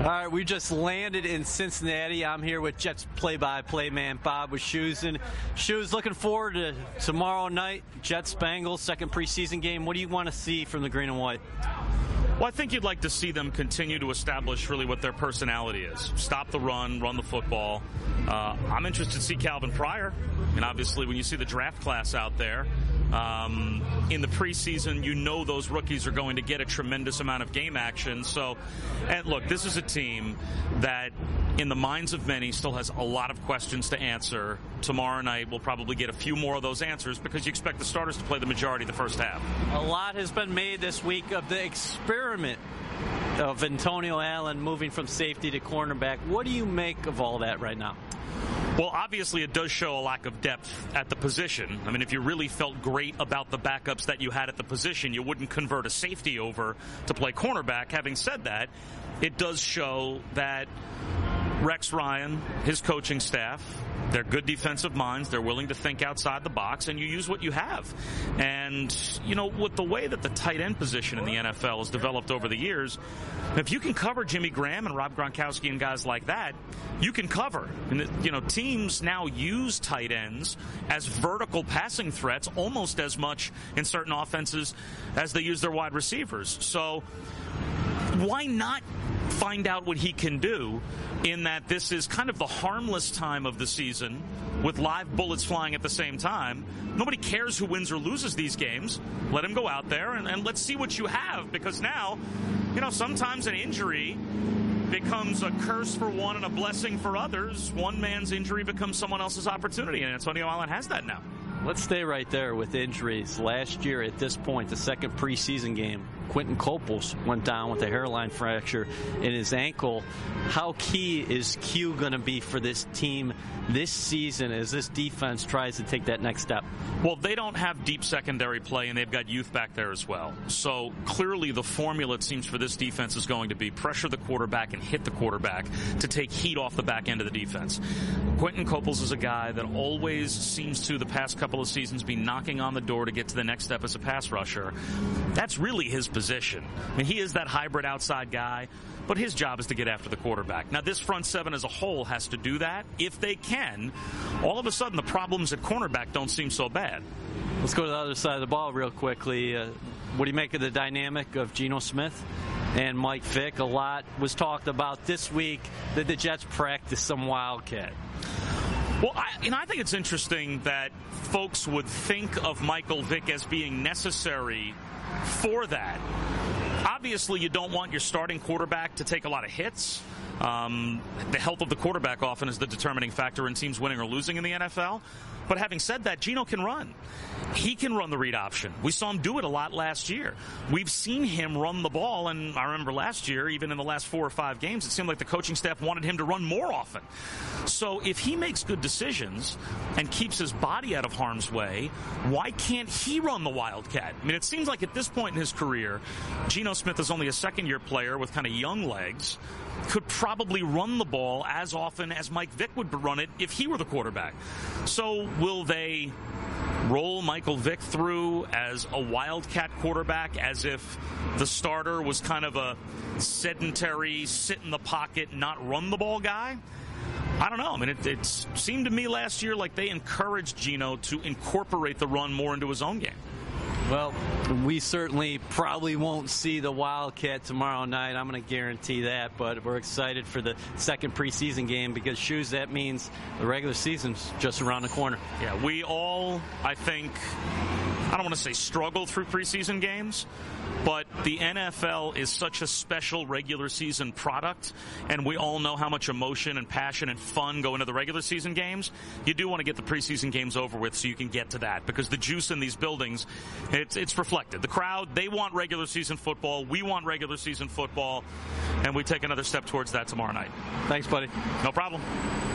All right, we just landed in Cincinnati. I'm here with Jets play-by-play man Bob Wischusen. Shoes, looking forward to tomorrow night, Jets-Bengals, second preseason game. What do you want to see from the green and white? Well, I think you'd like to see them continue to establish really what their personality is. Stop the run the football. I'm interested to see Calvin Pryor. And obviously, when you see the draft class out there, in the preseason, you know those rookies are going to get a tremendous amount of game action. So, and look, this is a team that, in the minds of many, still has a lot of questions to answer. Tomorrow night, we'll probably get a few more of those answers because you expect the starters to play the majority of the first half. A lot has been made this week of the experiment of Antonio Allen moving from safety to cornerback. What do you make of all that right now? Well, obviously, it does show a lack of depth at the position. I mean, if you really felt great about the backups that you had at the position, you wouldn't convert a safety over to play cornerback. Having said that, it does show that Rex Ryan, his coaching staff, they're good defensive minds. They're willing to think outside the box, and you use what you have. And, you know, with the way that the tight end position in the NFL has developed over the years, if you can cover Jimmy Graham and Rob Gronkowski and guys like that, you can cover. And, you know, teams now use tight ends as vertical passing threats almost as much in certain offenses as they use their wide receivers. So why not find out what he can do, in that this is kind of the harmless time of the season with live bullets flying at the same time. Nobody cares who wins or loses these games. Let him go out there and let's see what you have, because now, you know, sometimes an injury becomes a curse for one and a blessing for others. One man's injury becomes someone else's opportunity, and Antonio Allen has that now. Let's stay right there with injuries. Last year at this point, the second preseason game, Quentin Coples went down with a hairline fracture in his ankle. How key is Q going to be for this team this season as this defense tries to take that next step? Well, they don't have deep secondary play, and they've got youth back there as well. So clearly the formula, it seems, for this defense is going to be pressure the quarterback and hit the quarterback to take heat off the back end of the defense. Quentin Coples is a guy that always seems to, the past couple of seasons, be knocking on the door to get to the next step as a pass rusher. That's really his position. I mean, he is that hybrid outside guy, but his job is to get after the quarterback. Now, this front seven as a whole has to do that. If they can, all of a sudden the problems at cornerback don't seem so bad. Let's go to the other side of the ball real quickly. What do you make of the dynamic of Geno Smith and Mike Vick? A lot was talked about this week that the Jets practice some Wildcat. Well, I think it's interesting that folks would think of Michael Vick as being necessary for that. Obviously, you don't want your starting quarterback to take a lot of hits. The health of the quarterback often is the determining factor in teams winning or losing in the NFL. But having said that, Geno can run. He can run the read option. We saw him do it a lot last year. We've seen him run the ball, and I remember last year, even in the last 4 or 5 games, it seemed like the coaching staff wanted him to run more often. So if he makes good decisions and keeps his body out of harm's way, why can't he run the Wildcat? I mean, it seems like at this point in his career, Geno Smith is only a second-year player with kind of young legs, could probably run the ball as often as Mike Vick would run it if he were the quarterback. So will they roll Michael Vick through as a Wildcat quarterback, as if the starter was kind of a sedentary, sit in the pocket, not run the ball guy? I don't know. I mean, it seemed to me last year like they encouraged Geno to incorporate the run more into his own game. Well, we certainly probably won't see the Wildcat tomorrow night. I'm going to guarantee that. But we're excited for the second preseason game because, Shoes, that means the regular season's just around the corner. Yeah, we all, I think, I don't want to say struggle through preseason games, but the NFL is such a special regular season product, and we all know how much emotion and passion and fun go into the regular season games. You do want to get the preseason games over with so you can get to that, because the juice in these buildings, it's reflected. The crowd, they want regular season football. We want regular season football, and we take another step towards that tomorrow night. Thanks, buddy. No problem.